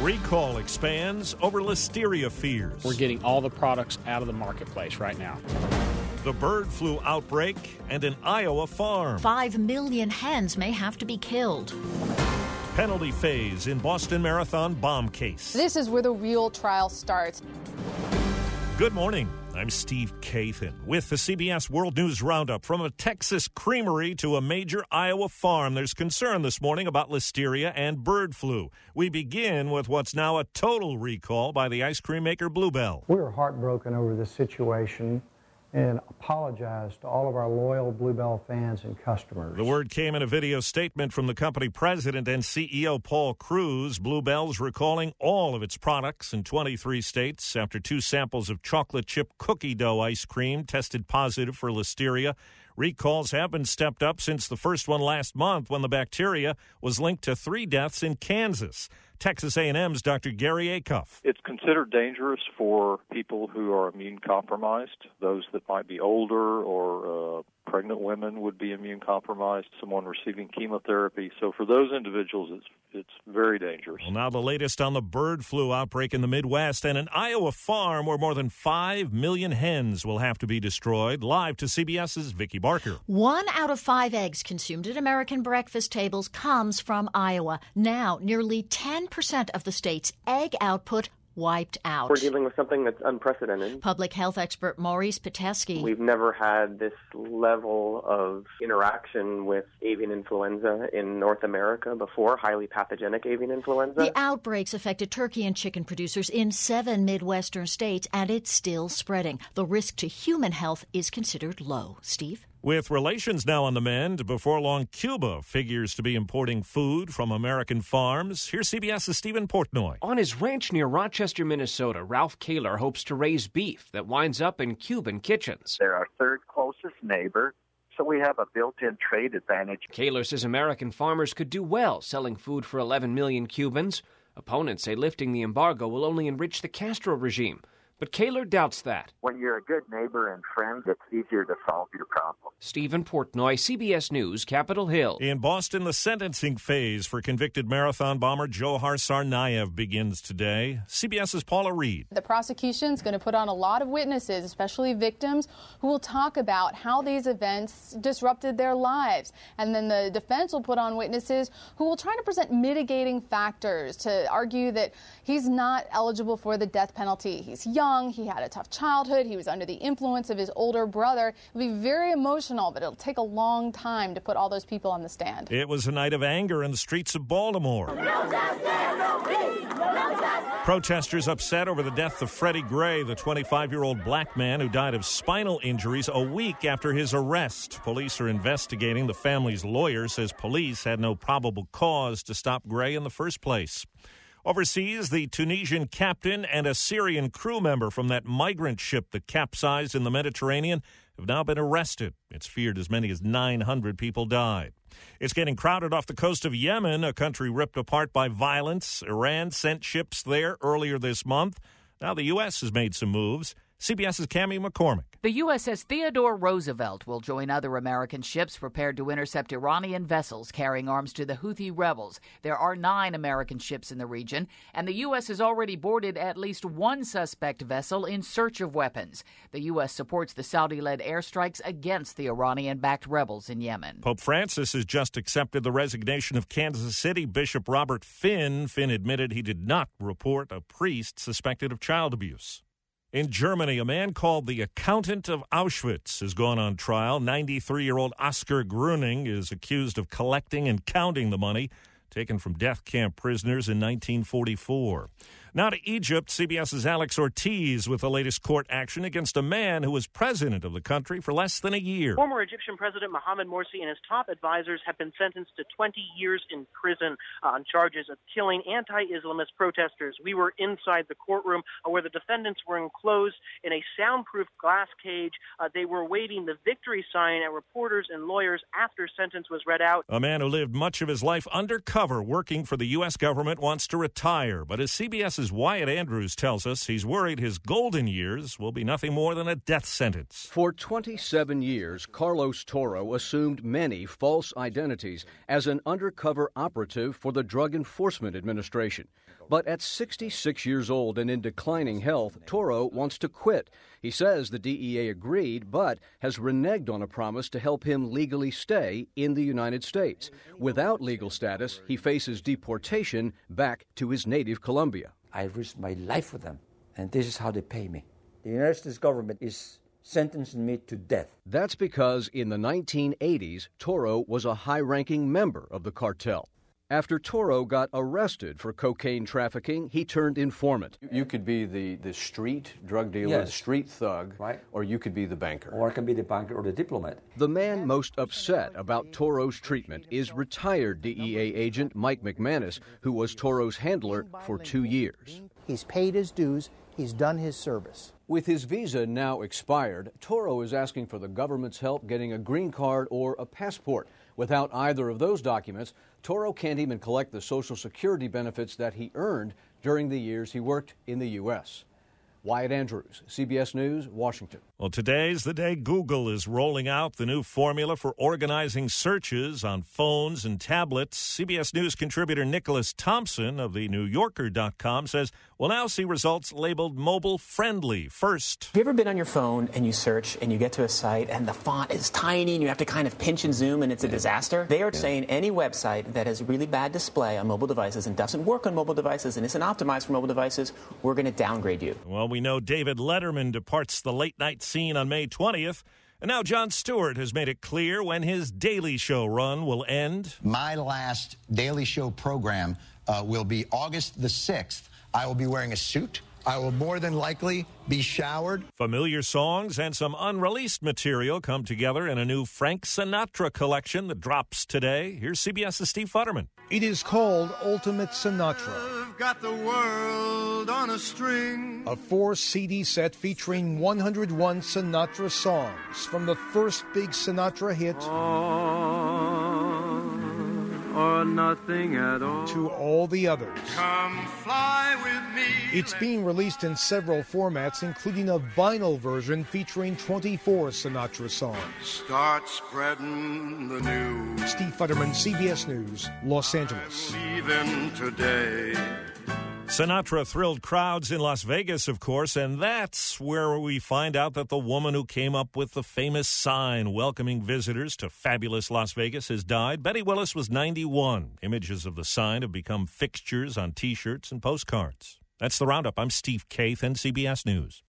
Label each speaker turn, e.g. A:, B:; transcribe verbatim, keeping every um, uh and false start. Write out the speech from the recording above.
A: Recall expands over listeria fears.
B: We're getting all the products out of the marketplace right now.
A: The bird flu outbreak and an Iowa farm.
C: Five million hens may have to be killed.
A: Penalty phase in Boston Marathon bomb case.
D: This is where the real trial starts.
A: Good morning. I'm Steve Kathan with the C B S World News Roundup. From a Texas creamery to a major Iowa farm, there's concern this morning about listeria and bird flu. We begin with what's now a total recall by the ice cream maker Bluebell.
E: We are heartbroken over this situation and apologize to all of our loyal Bluebell fans and customers.
A: The word came in a video statement from the company president and C E O Paul Cruz. Bluebell's recalling all of its products in twenty-three states after two samples of chocolate chip cookie dough ice cream tested positive for listeria. Recalls have been stepped up since the first one last month when the bacteria was linked to three deaths in Kansas. Texas A and M's Doctor Gary Acuff.
F: It's considered dangerous for people who are immune compromised. Those that might be older or uh, pregnant women would be immune compromised, someone receiving chemotherapy. So for those individuals, it's it's very dangerous.
A: Well, now the latest on the bird flu outbreak in the Midwest and an Iowa farm where more than five million hens will have to be destroyed. Live to CBS's Vicki Barker.
C: One out of five eggs consumed at American breakfast tables comes from Iowa. Now, nearly ten percent of the state's egg output wiped out.
G: We're dealing with something that's unprecedented.
C: Public health expert Maurice Pitesky.
G: We've never had this level of interaction with avian influenza in North America before, highly pathogenic avian influenza.
C: The outbreaks affected turkey and chicken producers in seven Midwestern states, and it's still spreading. The risk to human health is considered low. Steve?
A: With relations now on the mend, before long, Cuba figures to be importing food from American farms. Here's CBS's Stephen Portnoy.
H: On his ranch near Rochester, Minnesota, Ralph Kaler hopes to raise beef that winds up in Cuban kitchens.
I: They're our third closest neighbor, so we have a built-in trade advantage.
H: Kaler says American farmers could do well selling food for eleven million Cubans. Opponents say lifting the embargo will only enrich the Castro regime. But Kaler doubts that.
I: When you're a good neighbor and friend, it's easier to solve your problem.
H: Stephen Portnoy, C B S News, Capitol Hill.
A: In Boston, the sentencing phase for convicted marathon bomber Dzhokhar Tsarnaev begins today. CBS's Paula Reed.
D: The prosecution's going to put on a lot of witnesses, especially victims, who will talk about how these events disrupted their lives. And then the defense will put on witnesses who will try to present mitigating factors to argue that he's not eligible for the death penalty. He's young. He had a tough childhood. He was under the influence of his older brother. It'll be very emotional, but it'll take a long time to put all those people on the stand.
A: It was a night of anger in the streets of Baltimore. No justice, no peace, no justice. Protesters upset over the death of Freddie Gray, the twenty-five-year-old black man who died of spinal injuries a week after his arrest. Police are investigating. The family's lawyer says police had no probable cause to stop Gray in the first place. Overseas, the Tunisian captain and a Syrian crew member from that migrant ship that capsized in the Mediterranean have now been arrested. It's feared as many as nine hundred people died. It's getting crowded off the coast of Yemen, a country ripped apart by violence. Iran sent ships there earlier this month. Now the U S has made some moves. CBS's Cammie McCormick.
J: The U S S Theodore Roosevelt will join other American ships prepared to intercept Iranian vessels carrying arms to the Houthi rebels. There are nine American ships in the region, and the U S has already boarded at least one suspect vessel in search of weapons. The U S supports the Saudi-led airstrikes against the Iranian-backed rebels in Yemen.
A: Pope Francis has just accepted the resignation of Kansas City Bishop Robert Finn. Finn admitted he did not report a priest suspected of child abuse. In Germany, a man called the Accountant of Auschwitz has gone on trial. ninety-three-year-old Oskar Gröning is accused of collecting and counting the money taken from death camp prisoners in nineteen forty-four. Now to Egypt, CBS's Alex Ortiz with the latest court action against a man who was president of the country for less than a year.
K: Former Egyptian President Mohamed Morsi and his top advisors have been sentenced to twenty years in prison uh, on charges of killing anti-Islamist protesters. We were inside the courtroom uh, where the defendants were enclosed in a soundproof glass cage. Uh, they were waving the victory sign at reporters and lawyers after sentence was read out.
A: A man who lived much of his life undercover working for the U S government wants to retire, but as CBS's CBS's Wyatt Andrews tells us he's worried his golden years will be nothing more than a death sentence.
L: For twenty-seven years, Carlos Toro assumed many false identities as an undercover operative for the Drug Enforcement Administration. But at sixty-six years old and in declining health, Toro wants to quit. He says the D E A agreed, but has reneged on a promise to help him legally stay in the United States. Without legal status, he faces deportation back to his native Colombia.
M: I risked my life for them, and this is how they pay me. The United States government is sentencing me to death.
L: That's because in the nineteen eighties, Toro was a high-ranking member of the cartel. After Toro got arrested for cocaine trafficking, he turned informant.
N: You could be the, the street drug dealer,
M: yes.
N: the street thug,
M: right.
N: Or you could be the banker.
M: Or I can be the banker or the diplomat.
L: The man most upset about Toro's treatment is retired D E A agent Mike McManus, who was Toro's handler for two years.
O: He's paid his dues. He's done his service.
L: With his visa now expired, Toro is asking for the government's help getting a green card or a passport. Without either of those documents, Toro can't even collect the Social Security benefits that he earned during the years he worked in the U S Wyatt Andrews, C B S News, Washington.
A: Well, today's the day Google is rolling out the new formula for organizing searches on phones and tablets. C B S News contributor Nicholas Thompson of the New Yorker dot com says we'll now see results labeled mobile-friendly first.
P: Have you ever been on your phone and you search and you get to a site and the font is tiny and you have to kind of pinch and zoom and it's a disaster? They are yeah. saying any website that has really bad display on mobile devices and doesn't work on mobile devices and isn't optimized for mobile devices, we're going to downgrade you.
A: Well, we know David Letterman departs the late-night scene on May twentieth. And now Jon Stewart has made it clear when his Daily Show run will end.
Q: My last Daily Show program uh, will be August the sixth. I will be wearing a suit. I will more than likely be showered.
A: Familiar songs and some unreleased material come together in a new Frank Sinatra collection that drops today. Here's CBS's Steve Futterman.
R: It is called Ultimate Sinatra.
S: I've got the world on a string.
R: A four C D set featuring one hundred one Sinatra songs from the first big Sinatra hit
S: or nothing at all
R: to all the others.
S: Come fly with me.
R: It's being released in several formats, including a vinyl version featuring twenty-four Sinatra songs.
S: Start spreading the news.
R: Steve Futterman, C B S News, Los Angeles.
S: Even today.
A: Sinatra thrilled crowds in Las Vegas, of course, and that's where we find out that the woman who came up with the famous sign welcoming visitors to fabulous Las Vegas has died. Betty Willis was ninety-one. Images of the sign have become fixtures on T-shirts and postcards. That's the Roundup. I'm Steve Kaith, N C B S News.